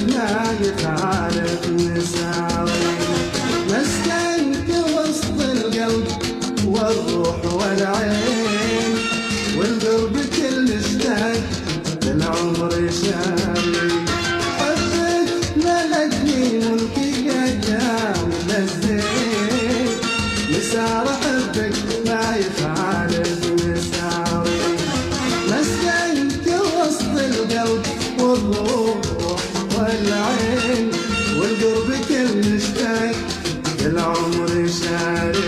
ما يخالف مساوي، مسكنت وسط القلب والروح والعين، والقلب كل اشتاق للعمر شاري. حبك ملكني ملكي قدام الزين، مسار حبك ما يخالف مساوي، مسكنت وسط القلب والروح والعين، والقرب كل اشتاق العمر شاري.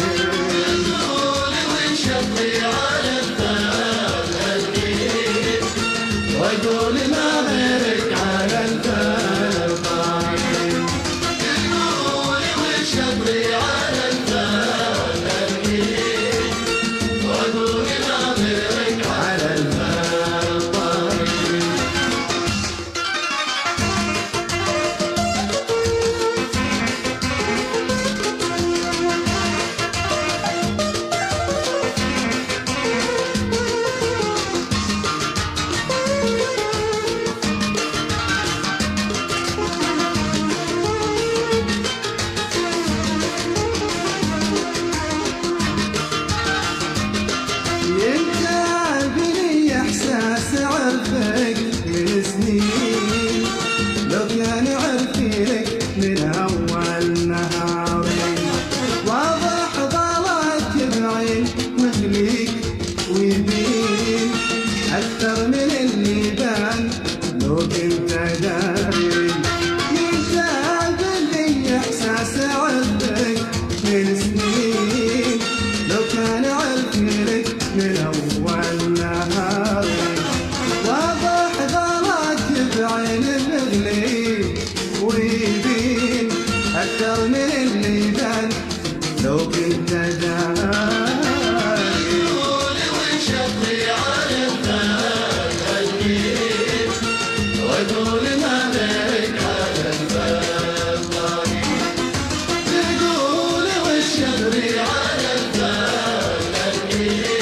قولي وانشطي على الباب هالليل، وقولي ما غيرك على الباب طاير. قولي وانشطي على الباب هالليل، وقولي ما غيرك على الباب طاير. عرفك من سنين، لو كان عرفيك من أول نهاري، واضح ضلك بعين مخليك ويبين أكثر من اللي بان لو كنت داري. ينتاب لي إحساس عرفك من سنين، لو كان عرفيك من أول نهاري، واضح ضلك بعين المغلي ويبين أكثر من اللي بان لو كنت داري. قولي وانشطي على الباب هالليل، وقولي ما غيرك على الباب طاير. تقولي وانشطي على الباب هالليل،